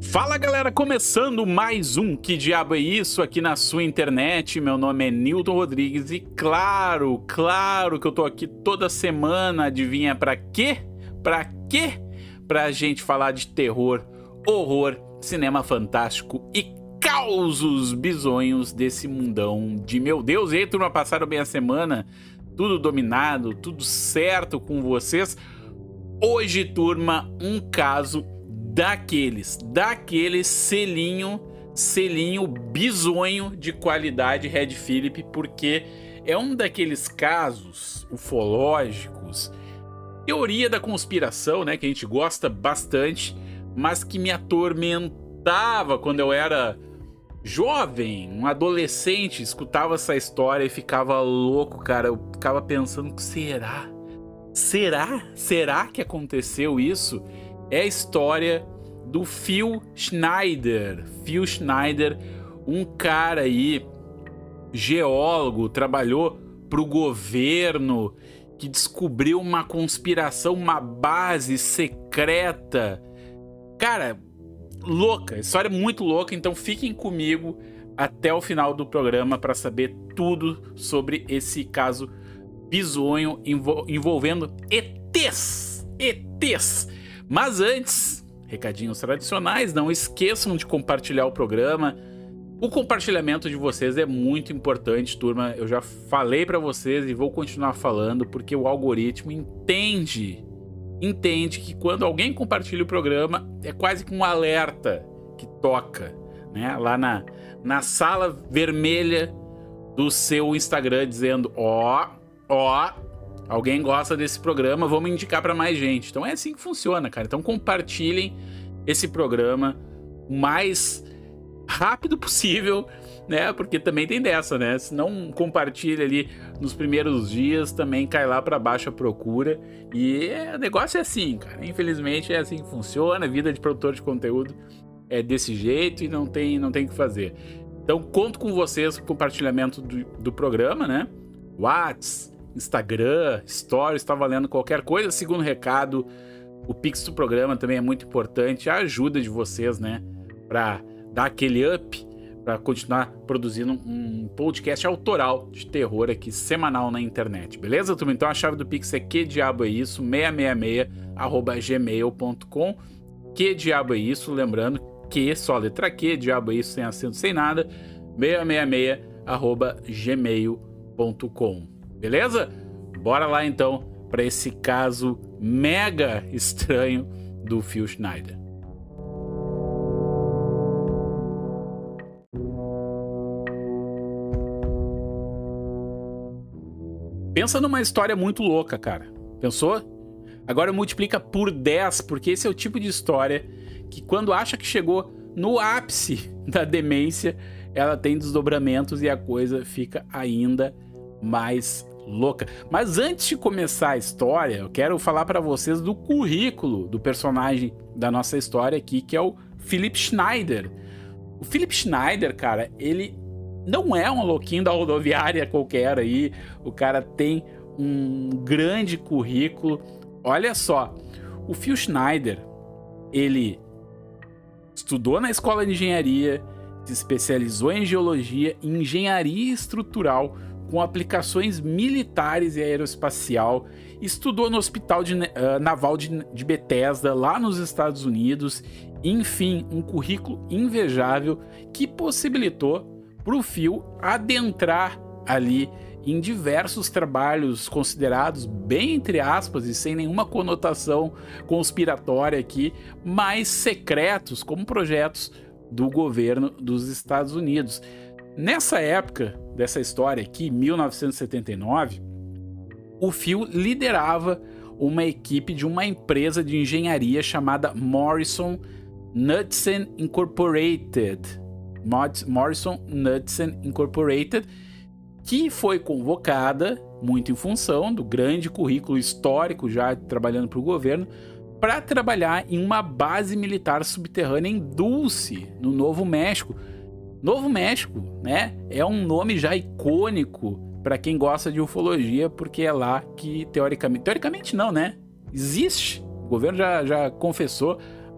Fala galera, começando mais um Que Diabo é Isso aqui na sua internet. Meu nome é Nilton Rodrigues e claro que eu tô aqui toda semana, adivinha pra quê? Pra quê? Pra gente falar de terror, horror, cinema fantástico e causos bizonhos desse mundão de meu Deus. E aí, turma, passaram bem a semana? Tudo dominado, tudo certo com vocês? Hoje, turma, um caso daqueles selinho bizonho de qualidade Red Philip, porque é um daqueles casos ufológicos, teoria da conspiração, né, que a gente gosta bastante, mas que me atormentava quando eu era jovem, um adolescente, escutava essa história e ficava louco, cara. Eu ficava pensando, será que aconteceu isso? É a história do Phil Schneider. Phil Schneider, um cara aí, geólogo, trabalhou para o governo, que descobriu uma conspiração, uma base secreta. Cara, louca, história muito louca, então fiquem comigo até o final do programa para saber tudo sobre esse caso bizonho envolvendo ETs. Mas antes, recadinhos tradicionais, não esqueçam de compartilhar o programa. O compartilhamento de vocês é muito importante, turma. Eu já falei para vocês e vou continuar falando, porque o algoritmo entende que quando alguém compartilha o programa, é quase que um alerta que toca, né? Lá na sala vermelha do seu Instagram, dizendo, ó, alguém gosta desse programa, vamos indicar para mais gente. Então é assim que funciona, cara. Então compartilhem esse programa o mais rápido possível, né? Porque também tem dessa, né? Se não compartilha ali nos primeiros dias, também cai lá para baixo a procura. E o negócio é assim, cara. Infelizmente é assim que funciona. A vida de produtor de conteúdo é desse jeito e não tem o que fazer. Então conto com vocês, com o compartilhamento do programa, né? WhatsApp, Instagram, Stories, tá valendo qualquer coisa. Segundo recado, o Pix do programa também é muito importante, a ajuda de vocês, né, pra dar aquele up, pra continuar produzindo um podcast autoral de terror aqui, semanal na internet, beleza, turma? Então a chave do Pix é quediaboeisso, 666@gmail.com, quediaboeisso, lembrando que só letra Q, diabo é isso, sem acento, sem nada, 666@gmail.com. Beleza? Bora lá então para esse caso mega estranho do Phil Schneider. Pensa numa história muito louca, cara. Pensou? Agora multiplica por 10, porque esse é o tipo de história que quando acha que chegou no ápice da demência, ela tem desdobramentos e a coisa fica ainda mais louca. Mas antes de começar a história, eu quero falar para vocês do currículo do personagem da nossa história aqui, que é o Philip Schneider. O Philip Schneider, cara, ele não é um louquinho da rodoviária qualquer aí. O cara tem um grande currículo. Olha só, o Phil Schneider, ele estudou na escola de engenharia, se especializou em geologia e engenharia estrutural, com aplicações militares e aeroespacial, estudou no Hospital Naval de Bethesda, lá nos Estados Unidos. Enfim, um currículo invejável que possibilitou para o Phil adentrar ali em diversos trabalhos considerados bem, entre aspas, e sem nenhuma conotação conspiratória aqui, mas secretos, como projetos do governo dos Estados Unidos. Nessa época dessa história aqui, 1979, o Phil liderava uma equipe de uma empresa de engenharia chamada Morrison Knudsen Incorporated. Morrison Knudsen Incorporated, que foi convocada, muito em função do grande currículo histórico já trabalhando para o governo, para trabalhar em uma base militar subterrânea em Dulce, no Novo México. Novo México, né? É um nome já icônico para quem gosta de ufologia, porque é lá que teoricamente não, né? Existe. O governo já confessou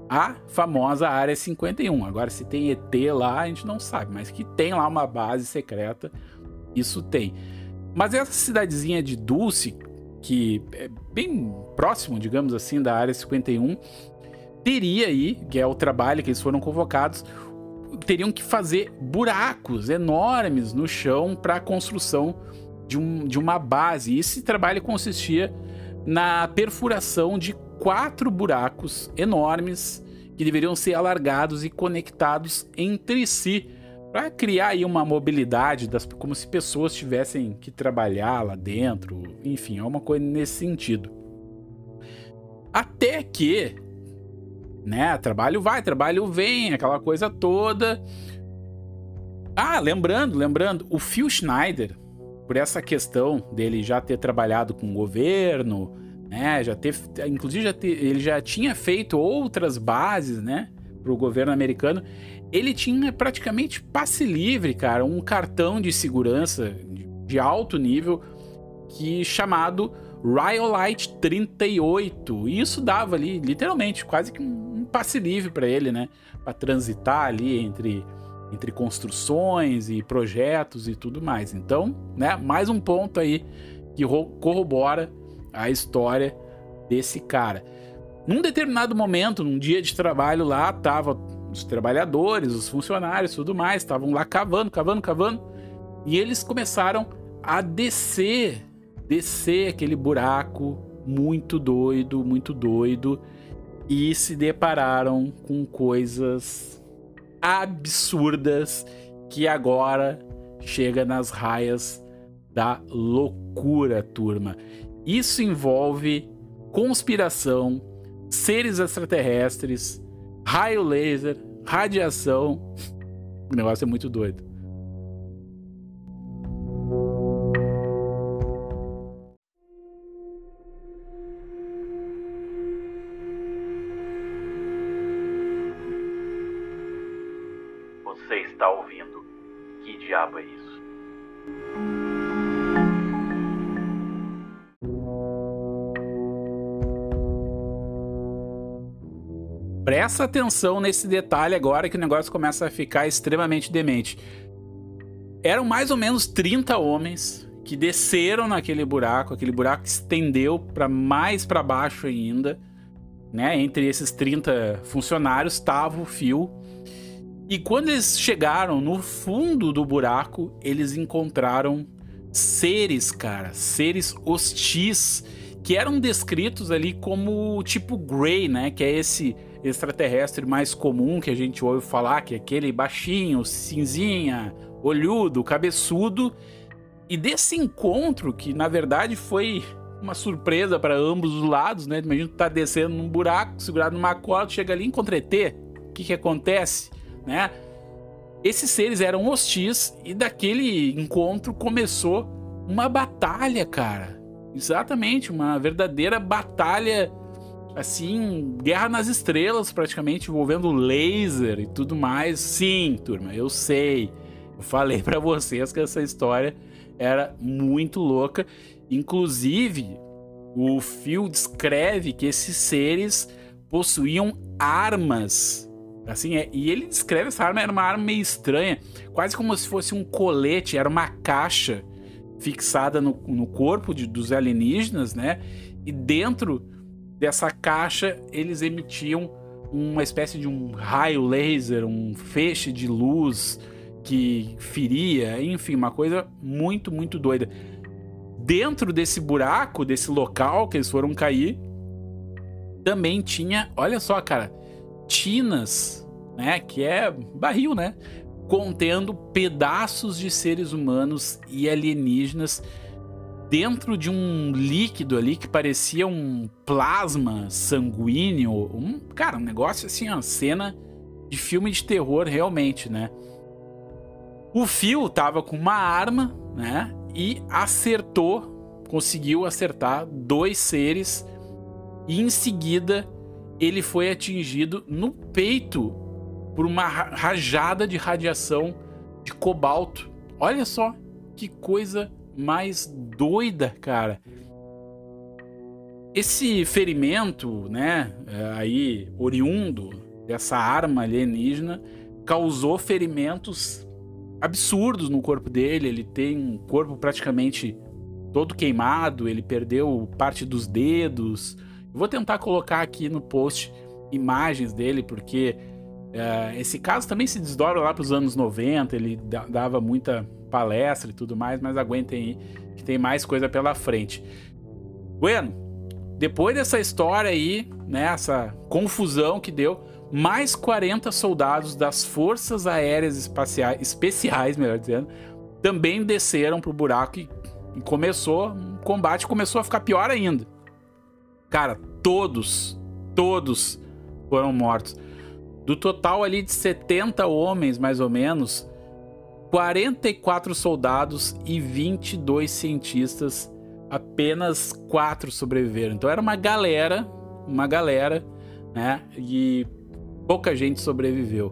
a famosa Área 51. Agora, se tem ET lá, a gente não sabe, mas que tem lá uma base secreta, isso tem. Mas essa cidadezinha de Dulce, que é bem próximo, digamos assim, da Área 51, teria aí, que é o trabalho que eles foram convocados, teriam que fazer buracos enormes no chão para a construção de uma base. E esse trabalho consistia na perfuração de 4 buracos enormes que deveriam ser alargados e conectados entre si para criar aí uma mobilidade, como se pessoas tivessem que trabalhar lá dentro. Enfim, é uma coisa nesse sentido. Até que, né, trabalho vai, trabalho vem, aquela coisa toda. Ah, lembrando, o Phil Schneider, por essa questão dele já ter trabalhado com o governo, né, inclusive ele já tinha feito outras bases, né, para o governo americano. Ele tinha praticamente passe livre, cara, um cartão de segurança de alto nível chamado Rhyolite 38. E isso dava ali, literalmente, quase que um passe livre para ele, né, para transitar ali entre construções e projetos e tudo mais. Então, né, mais um ponto aí que corrobora a história desse cara. Num determinado momento, num dia de trabalho lá, tava os trabalhadores, os funcionários, tudo mais, estavam lá cavando, e eles começaram a descer aquele buraco muito doido, e se depararam com coisas absurdas que agora chega nas raias da loucura, turma. Isso envolve conspiração, seres extraterrestres, raio laser, radiação. O negócio é muito doido. Você está ouvindo? Que diabo é isso? Presta atenção nesse detalhe agora que o negócio começa a ficar extremamente demente. Eram mais ou menos 30 homens que desceram naquele buraco, aquele buraco estendeu mais para baixo ainda, né? Entre esses 30 funcionários estava o Phil. E quando eles chegaram no fundo do buraco, eles encontraram seres, cara, seres hostis, que eram descritos ali como tipo Grey, né? Que é esse extraterrestre mais comum que a gente ouve falar, que é aquele baixinho, cinzinha, olhudo, cabeçudo. E desse encontro, que na verdade foi uma surpresa para ambos os lados, né? Imagina tu tá descendo num buraco, segurado numa corda, chega ali e encontra ET. O que acontece, né? Esses seres eram hostis e daquele encontro começou uma batalha, cara. Exatamente, uma verdadeira batalha, assim, guerra nas estrelas, praticamente, envolvendo laser e tudo mais. Sim, turma, eu sei. Eu falei pra vocês que essa história era muito louca. Inclusive, o Phil descreve que esses seres possuíam armas. Assim, e ele descreve essa arma, era uma arma meio estranha, quase como se fosse um colete, era uma caixa fixada no corpo dos alienígenas, né? E dentro dessa caixa eles emitiam uma espécie de um raio laser, um feixe de luz que feria, enfim, uma coisa muito, muito doida. Dentro desse buraco, desse local que eles foram cair, também tinha, olha só, cara, tinas, né, que é barril, né, contendo pedaços de seres humanos e alienígenas dentro de um líquido ali que parecia um plasma sanguíneo, cara, um negócio assim, uma cena de filme de terror realmente, né. O Phil tava com uma arma, né, e conseguiu acertar 2 seres, e em seguida ele foi atingido no peito por uma rajada de radiação de cobalto. Olha só que coisa mais doida, cara. Esse ferimento, né, aí oriundo dessa arma alienígena, causou ferimentos absurdos no corpo dele. Ele tem um corpo praticamente todo queimado, ele perdeu parte dos dedos. Eu vou tentar colocar aqui no post imagens dele, porque esse caso também se desdobra lá para os anos 90, ele dava muita palestra e tudo mais, mas aguentem aí que tem mais coisa pela frente. Bueno, depois dessa história aí, né, essa confusão que deu, mais 40 soldados das Forças Aéreas Especiais, melhor dizendo, também desceram pro buraco e o combate começou a ficar pior ainda. Cara, todos foram mortos. Do total ali de 70 homens, mais ou menos, 44 soldados e 22 cientistas, apenas 4 sobreviveram. Então era uma galera, né? E pouca gente sobreviveu.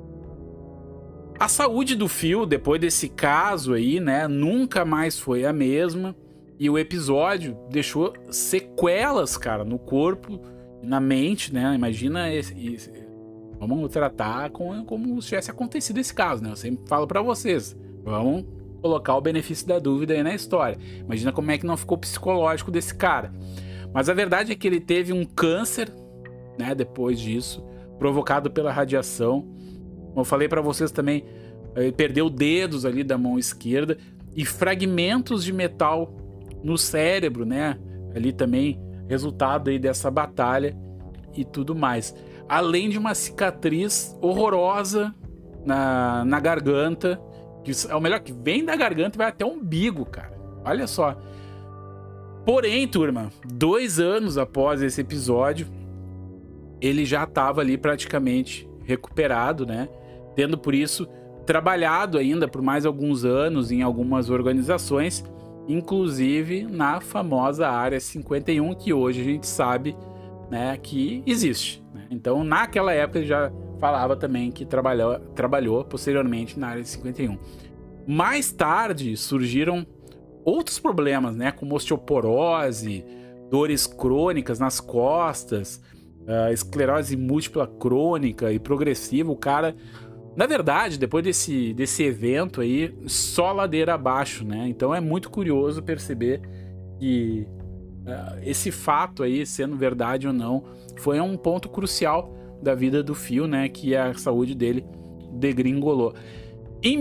A saúde do Phil, depois desse caso aí, né, nunca mais foi a mesma. E o episódio deixou sequelas, cara, no corpo e na mente, né? Imagina vamos tratar como se tivesse acontecido esse caso, né? Eu sempre falo pra vocês, vamos colocar o benefício da dúvida aí na história. Imagina como é que não ficou psicológico desse cara. Mas a verdade é que ele teve um câncer, né, depois disso, provocado pela radiação. Como eu falei pra vocês também, ele perdeu dedos ali da mão esquerda e fragmentos de metal no cérebro, né? Ali também, resultado aí dessa batalha e tudo mais. Além de uma cicatriz horrorosa na garganta, que é o melhor, que vem da garganta e vai até o umbigo, cara. Olha só. Porém, turma, 2 anos após esse episódio, ele já estava ali praticamente recuperado, né? Tendo por isso trabalhado ainda por mais alguns anos em algumas organizações, inclusive na famosa Área 51, que hoje a gente sabe, né, que existe, né? Então, naquela época ele já falava também que trabalhou posteriormente na Área 51. Mais tarde surgiram outros problemas, né, como osteoporose, dores crônicas nas costas, esclerose múltipla crônica e progressiva. O cara, na verdade, depois desse evento aí, só ladeira abaixo, né? Então é muito curioso perceber que esse fato aí, sendo verdade ou não, foi um ponto crucial da vida do Phil, né? Que a saúde dele degringolou. Em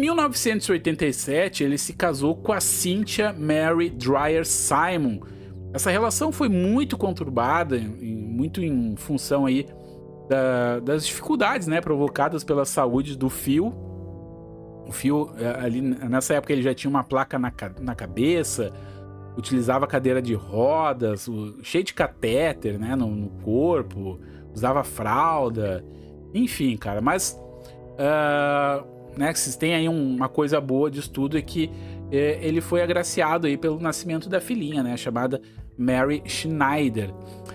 1987, ele se casou com a Cynthia Mary Dreyer Simon. Essa relação foi muito conturbada, muito em função aí das dificuldades, né, provocadas pela saúde do Phil. O Phil, ali nessa época, ele já tinha uma placa na cabeça, utilizava cadeira de rodas, cheio de catéter, né, no corpo, usava fralda, enfim, cara. Mas, né, vocês têm aí uma coisa boa disso tudo, é que ele foi agraciado aí pelo nascimento da filhinha, né, chamada Mary Schneider.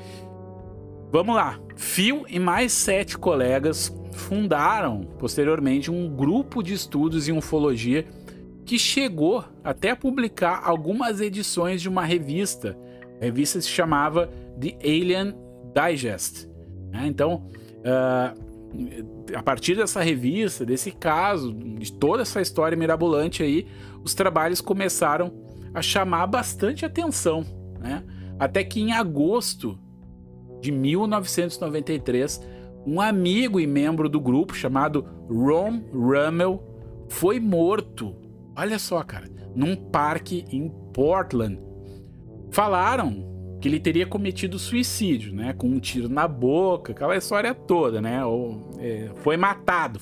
Vamos lá. Phil e mais 7 colegas fundaram posteriormente um grupo de estudos em ufologia que chegou até a publicar algumas edições de uma revista. A revista se chamava The Alien Digest. Então, a partir dessa revista, desse caso, de toda essa história mirabolante aí, os trabalhos começaram a chamar bastante atenção, né? Até que em agosto de 1993, um amigo e membro do grupo chamado Ron Rummel foi morto, olha só, cara, num parque em Portland. Falaram que ele teria cometido suicídio, né, com um tiro na boca, aquela história toda, né, foi matado.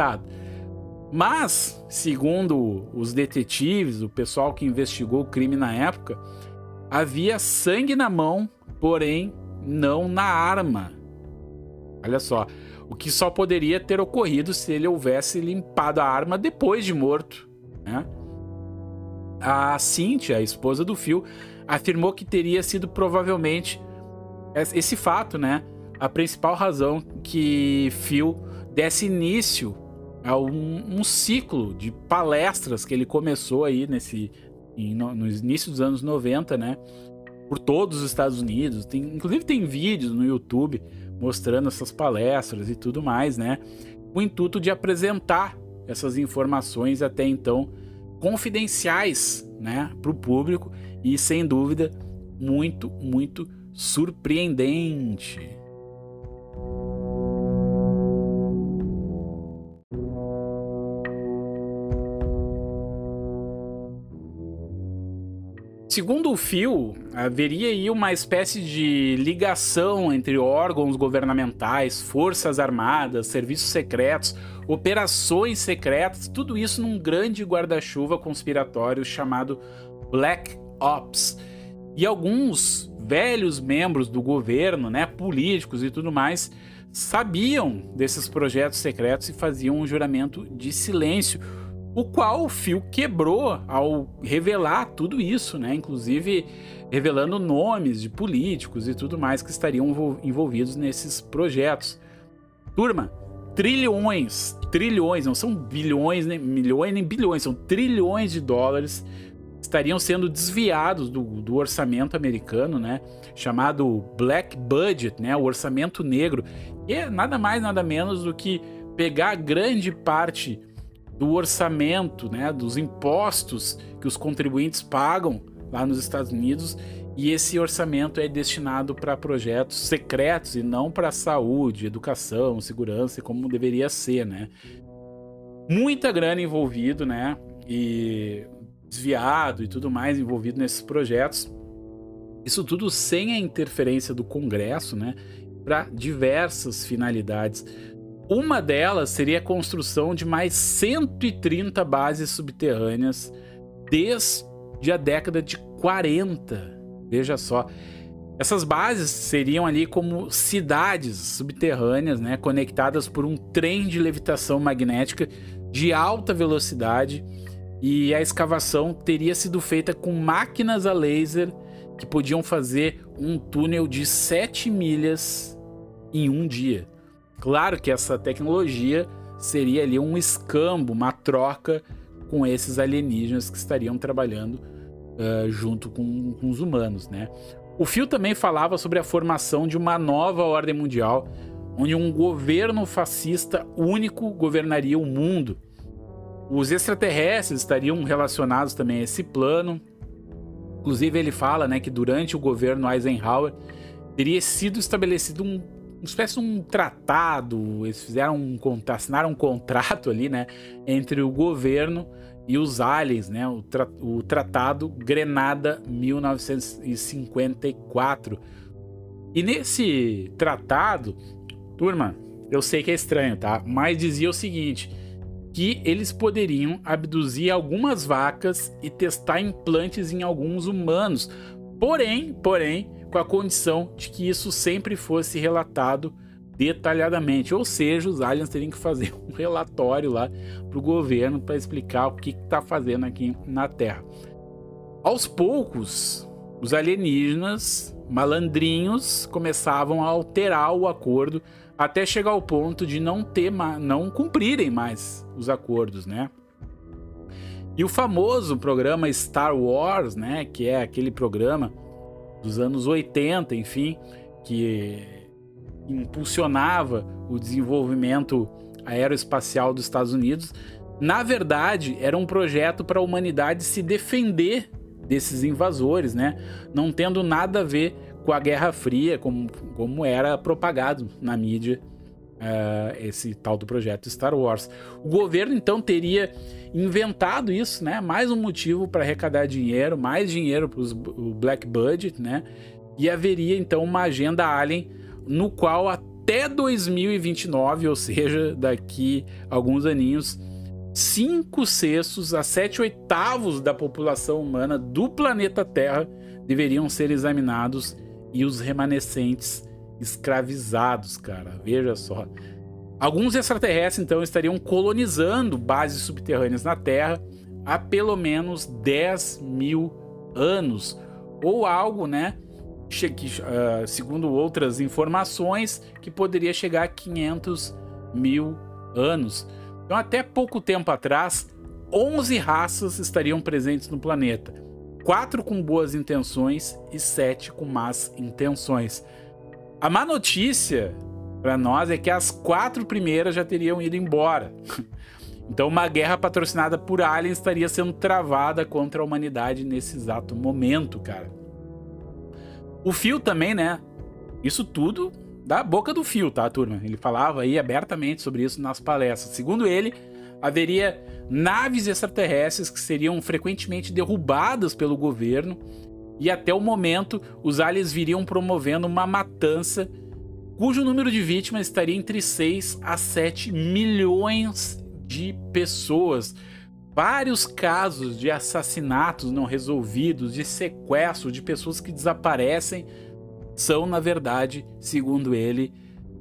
Mas, segundo os detetives, o pessoal que investigou o crime na época, havia sangue na mão, porém não na arma. Olha só, o que só poderia ter ocorrido se ele houvesse limpado a arma depois de morto, né? A Cynthia, a esposa do Phil, afirmou que teria sido provavelmente esse fato, né, a principal razão que Phil desse início a um ciclo de palestras que ele começou aí no início dos anos 90, né? por todos os Estados Unidos. Inclusive tem vídeos no YouTube mostrando essas palestras e tudo mais, né? Com o intuito de apresentar essas informações até então confidenciais, né, para o público, e sem dúvida muito, muito surpreendente. Segundo o Phil, haveria aí uma espécie de ligação entre órgãos governamentais, forças armadas, serviços secretos, operações secretas, tudo isso num grande guarda-chuva conspiratório chamado Black Ops. E alguns velhos membros do governo, né, políticos e tudo mais, sabiam desses projetos secretos e faziam um juramento de silêncio, o qual o Phil quebrou ao revelar tudo isso, né? Inclusive revelando nomes de políticos e tudo mais que estariam envolvidos nesses projetos. Turma, trilhões, não são bilhões, nem milhões, nem bilhões, são trilhões de dólares estariam sendo desviados do orçamento americano, né? Chamado Black Budget, né? O orçamento negro, que é nada mais, nada menos do que pegar grande parte do orçamento, né, dos impostos que os contribuintes pagam lá nos Estados Unidos, e esse orçamento é destinado para projetos secretos e não para saúde, educação, segurança, como deveria ser, né? Muita grana envolvido, né, e desviado e tudo mais envolvido nesses projetos. Isso tudo sem a interferência do Congresso, né, para diversas finalidades. Uma delas seria a construção de mais 130 bases subterrâneas desde a década de 40. Veja só. Essas bases seriam ali como cidades subterrâneas, né, conectadas por um trem de levitação magnética de alta velocidade, e a escavação teria sido feita com máquinas a laser que podiam fazer um túnel de 7 milhas em um dia. Claro que essa tecnologia seria ali um escambo, uma troca com esses alienígenas que estariam trabalhando junto com os humanos, né? O Phil também falava sobre a formação de uma nova ordem mundial, onde um governo fascista único governaria o mundo. Os extraterrestres estariam relacionados também a esse plano. Inclusive ele fala, né, que durante o governo Eisenhower teria sido estabelecido uma espécie de um tratado, eles assinaram um contrato ali, né, entre o governo e os aliens, né, o Tratado Grenada 1954. E nesse tratado, turma, eu sei que é estranho, tá? Mas dizia o seguinte, que eles poderiam abduzir algumas vacas e testar implantes em alguns humanos, porém, com a condição de que isso sempre fosse relatado detalhadamente, ou seja, os aliens teriam que fazer um relatório lá para o governo para explicar o que está fazendo aqui na Terra. Aos poucos, os alienígenas malandrinhos começavam a alterar o acordo até chegar ao ponto de não cumprirem mais os acordos, né? E o famoso programa Star Wars, né, que é aquele programa dos anos 80, enfim, que impulsionava o desenvolvimento aeroespacial dos Estados Unidos, na verdade era um projeto para a humanidade se defender desses invasores, né? Não tendo nada a ver com a Guerra Fria, como era propagado na mídia esse tal do projeto Star Wars. O governo então teria inventado isso, né? Mais um motivo para arrecadar dinheiro, mais dinheiro para o Black Budget, né? E haveria então uma agenda alien no qual até 2029, ou seja, daqui a alguns aninhos, 5/6 a 7/8 da população humana do planeta Terra deveriam ser examinados e os remanescentes escravizados, cara. Veja só. Alguns extraterrestres, então, estariam colonizando bases subterrâneas na Terra há pelo menos 10 mil anos. Ou algo, né? Segundo outras informações, que poderia chegar a 500 mil anos. Então, até pouco tempo atrás, 11 raças estariam presentes no planeta. 4 com boas intenções e 7 com más intenções. A má notícia para nós é que as 4 primeiras já teriam ido embora. Então uma guerra patrocinada por aliens estaria sendo travada contra a humanidade nesse exato momento, cara. O Phil também, né? Isso tudo da boca do Phil, tá, turma? Ele falava aí abertamente sobre isso nas palestras. Segundo ele, haveria naves extraterrestres que seriam frequentemente derrubadas pelo governo e até o momento os aliens viriam promovendo uma matança cujo número de vítimas estaria entre 6 a 7 milhões de pessoas. Vários casos de assassinatos não resolvidos, de sequestro, de pessoas que desaparecem, são, na verdade, segundo ele,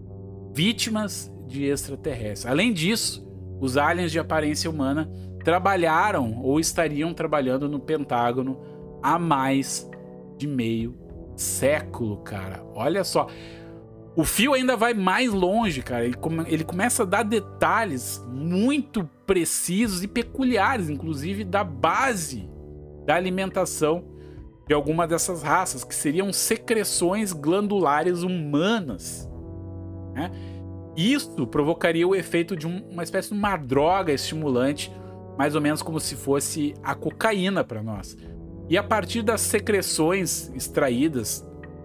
vítimas de extraterrestres. Além disso, os aliens de aparência humana trabalharam ou estariam trabalhando no Pentágono há mais de meio século, cara. Olha só. O Phil ainda vai mais longe, cara. Ele começa a dar detalhes muito precisos e peculiares, inclusive da base da alimentação de alguma dessas raças, que seriam secreções glandulares humanas, né? Isso provocaria o efeito de uma espécie de uma droga estimulante, mais ou menos como se fosse a cocaína para nós. E a partir das secreções extraídas,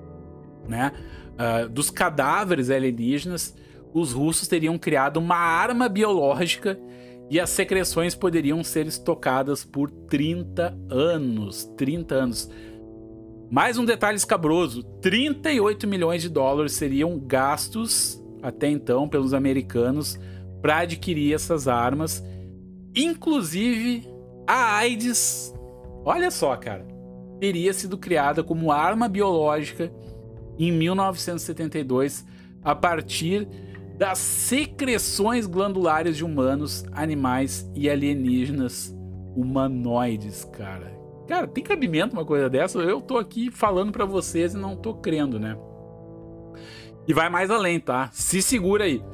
né, dos cadáveres alienígenas, os russos teriam criado uma arma biológica e as secreções poderiam ser estocadas por 30 anos. 30 anos. Mais um detalhe escabroso: 38 milhões de dólares seriam gastos até então pelos americanos para adquirir essas armas. Inclusive a AIDS, olha só, cara, teria sido criada como arma biológica em 1972 a partir das secreções glandulares de humanos, animais e alienígenas humanoides, cara. Cara, tem cabimento uma coisa dessa? Eu tô aqui falando pra vocês e não tô crendo, né? E vai mais além, tá? Se segura aí.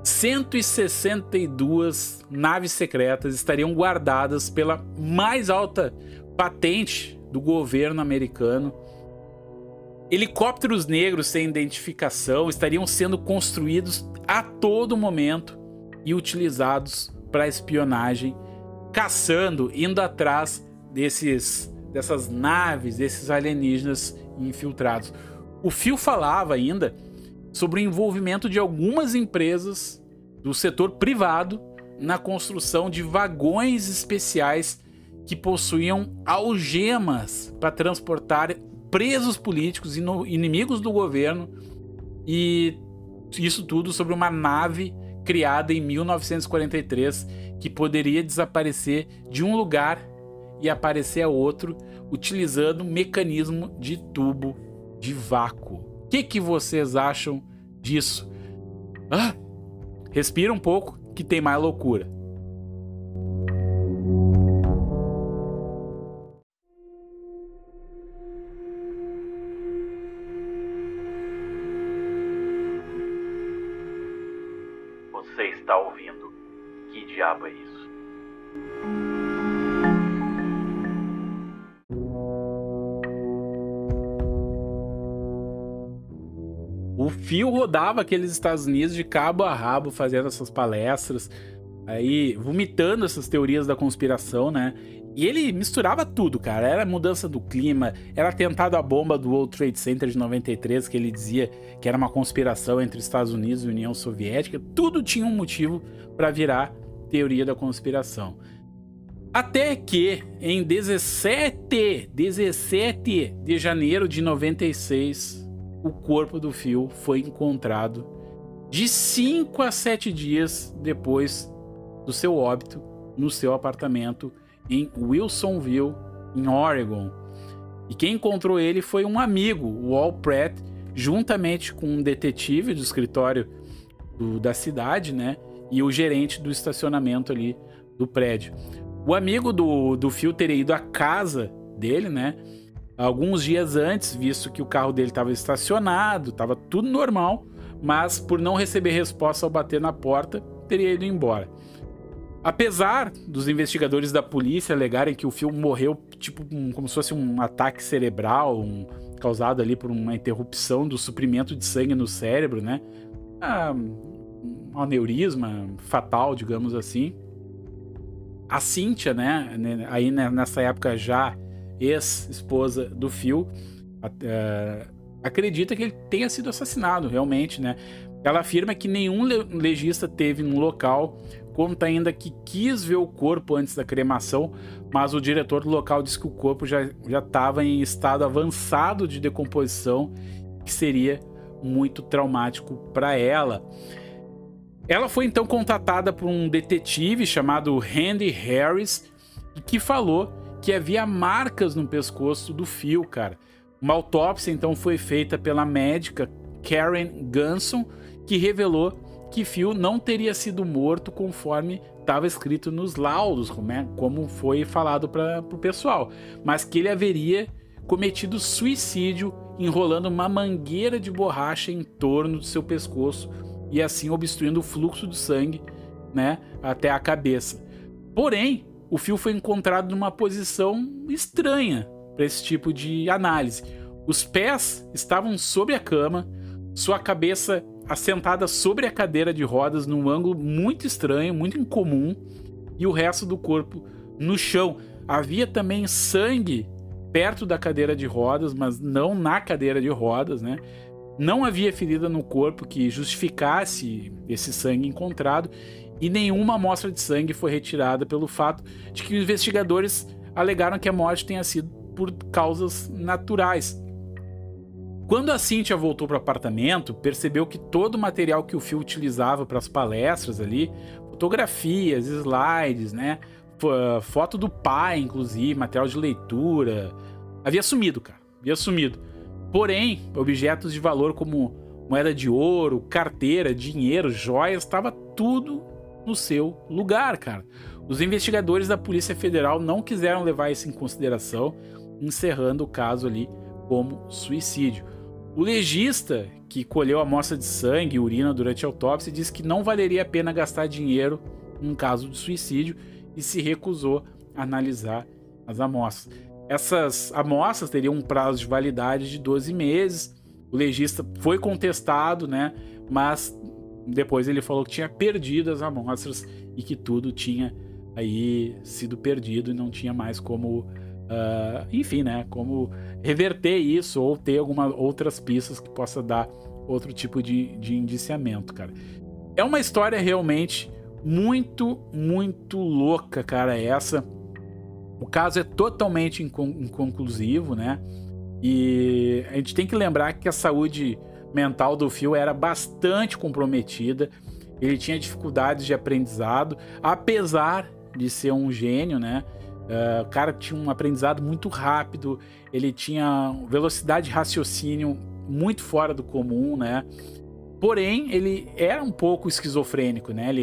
162 naves secretas estariam guardadas pela mais alta patente do governo americano. Helicópteros negros sem identificação estariam sendo construídos a todo momento e utilizados para espionagem, caçando, indo atrás dessas naves, desses alienígenas infiltrados. O Phil falava ainda sobre o envolvimento de algumas empresas do setor privado na construção de vagões especiais que possuíam algemas para transportar presos políticos e inimigos do governo, e isso tudo sobre uma nave criada em 1943 que poderia desaparecer de um lugar e aparecer a outro utilizando um mecanismo de tubo de vácuo. O que vocês acham disso? Respira um pouco que tem mais loucura. Você está ouvindo? Que diabo é isso? O Phil rodava aqueles Estados Unidos de cabo a rabo fazendo essas palestras, aí vomitando essas teorias da conspiração, né? E ele misturava tudo, cara. Era mudança do clima, era atentado à bomba do World Trade Center de 93, que ele dizia que era uma conspiração entre Estados Unidos e União Soviética. Tudo tinha um motivo para virar teoria da conspiração. Até que, em 17 de janeiro de 96, o corpo do Phil foi encontrado de 5 a 7 dias depois do seu óbito no seu apartamento em Wilsonville, em Oregon. E quem encontrou ele foi um amigo, o Al Pratt, juntamente com um detetive do escritório da cidade, né, e o gerente do estacionamento ali do prédio. O amigo do Phil teria ido à casa dele, né, alguns dias antes, visto que o carro dele estava estacionado, estava tudo normal, mas por não receber resposta ao bater na porta, teria ido embora. Apesar dos investigadores da polícia alegarem que o Phil morreu tipo como se fosse um ataque cerebral, causado ali por uma interrupção do suprimento de sangue no cérebro, né? Um aneurisma fatal, digamos assim. A Cynthia, né? Aí nessa época já ex-esposa do Phil, acredita que ele tenha sido assassinado, realmente, né? Ela afirma que nenhum legista teve no local, conta ainda que quis ver o corpo antes da cremação, mas o diretor do local disse que o corpo já estava em estado avançado de decomposição, que seria muito traumático para ela. Ela foi então contatada por um detetive chamado Randy Harris, que falou que havia marcas no pescoço do Phil, cara. Uma autópsia então foi feita pela médica Karen Ganson, que revelou que Phil não teria sido morto conforme estava escrito nos laudos, como foi falado para o pessoal, mas que ele haveria cometido suicídio enrolando uma mangueira de borracha em torno do seu pescoço e assim obstruindo o fluxo do sangue, né, até a cabeça. Porém, o Phil foi encontrado numa posição estranha para esse tipo de análise. Os pés estavam sobre a cama, sua cabeça assentada sobre a cadeira de rodas num ângulo muito estranho, muito incomum, e o resto do corpo no chão. Havia também sangue perto da cadeira de rodas, mas não na cadeira de rodas, né? Não havia ferida no corpo que justificasse esse sangue encontrado, e nenhuma amostra de sangue foi retirada pelo fato de que os investigadores alegaram que a morte tenha sido por causas naturais. Quando a Cynthia voltou para o apartamento, percebeu que todo o material que o Phil utilizava para as palestras ali, fotografias, slides, né, foto do pai, inclusive, material de leitura, havia sumido, cara, havia sumido. Porém, objetos de valor como moeda de ouro, carteira, dinheiro, joias, estava tudo no seu lugar, cara. Os investigadores da Polícia Federal não quiseram levar isso em consideração, encerrando o caso ali como suicídio. O legista que colheu a amostra de sangue e urina durante a autópsia disse que não valeria a pena gastar dinheiro num caso de suicídio e se recusou a analisar as amostras. Essas amostras teriam um prazo de validade de 12 meses. O legista foi contestado, né? Mas depois ele falou que tinha perdido as amostras e que tudo tinha aí sido perdido e não tinha mais como, enfim, né? Como reverter isso ou ter algumas outras pistas que possa dar outro tipo de indiciamento, cara. É uma história realmente muito, muito louca, cara, essa. O caso é totalmente inconclusivo, né? E a gente tem que lembrar que a saúde mental do Phil era bastante comprometida. Ele tinha dificuldades de aprendizado, apesar de ser um gênio, né? O cara tinha um aprendizado muito rápido, ele tinha velocidade de raciocínio muito fora do comum, né? Porém, ele era um pouco esquizofrênico, né?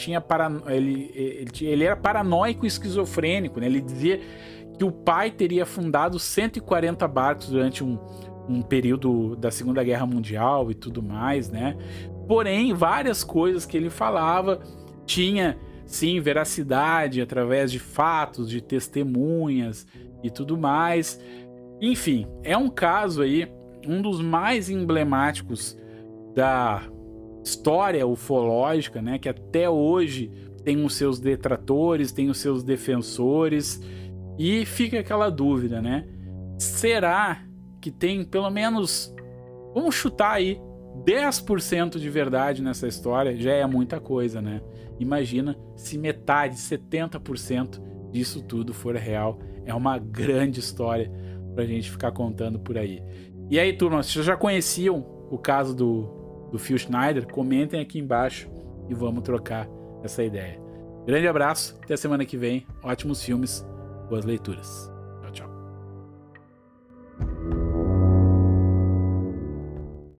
Ele era paranoico e esquizofrênico, né? Ele dizia que o pai teria fundado 140 barcos durante um período da Segunda Guerra Mundial e tudo mais, né? Porém, várias coisas que ele falava tinha, sim, veracidade através de fatos, de testemunhas e tudo mais. Enfim, é um caso aí, um dos mais emblemáticos da história ufológica, né? Que até hoje tem os seus detratores, tem os seus defensores, e fica aquela dúvida, né? Será que tem pelo menos, vamos chutar aí, 10% de verdade nessa história? Já é muita coisa, né? Imagina se metade, 70% disso tudo for real. É uma grande história pra gente ficar contando por aí. E aí, turma, vocês já conheciam o caso do Phil Schneider? Comentem aqui embaixo e vamos trocar essa ideia. Grande abraço, até semana que vem. Ótimos filmes, boas leituras.